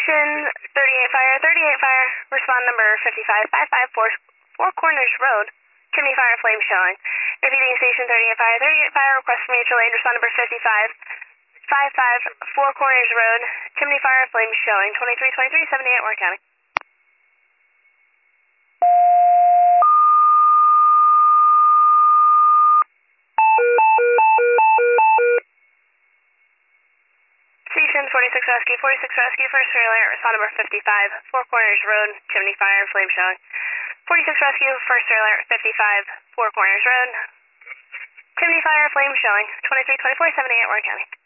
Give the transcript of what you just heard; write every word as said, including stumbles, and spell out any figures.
Station thirty-eight Fire, thirty-eight Fire, respond number fifty-five, five five four, Four Corners Road, chimney fire, flame showing. Repeating Station thirty-eight Fire, thirty-eight Fire, request for mutual aid, respond number fifty-five, five five, Four Corners Road, chimney fire, flame showing, twenty-three twenty-three seventy-eight, Warren County. Station forty-six Rescue, forty-six Rescue, first trailer, respond number fifty-five, Four Corners Road, chimney fire, flame showing. forty-six Rescue, first trailer, fifty-five, Four Corners Road, chimney fire, flame showing, twenty-three twenty-four seventy-eight, Warren County.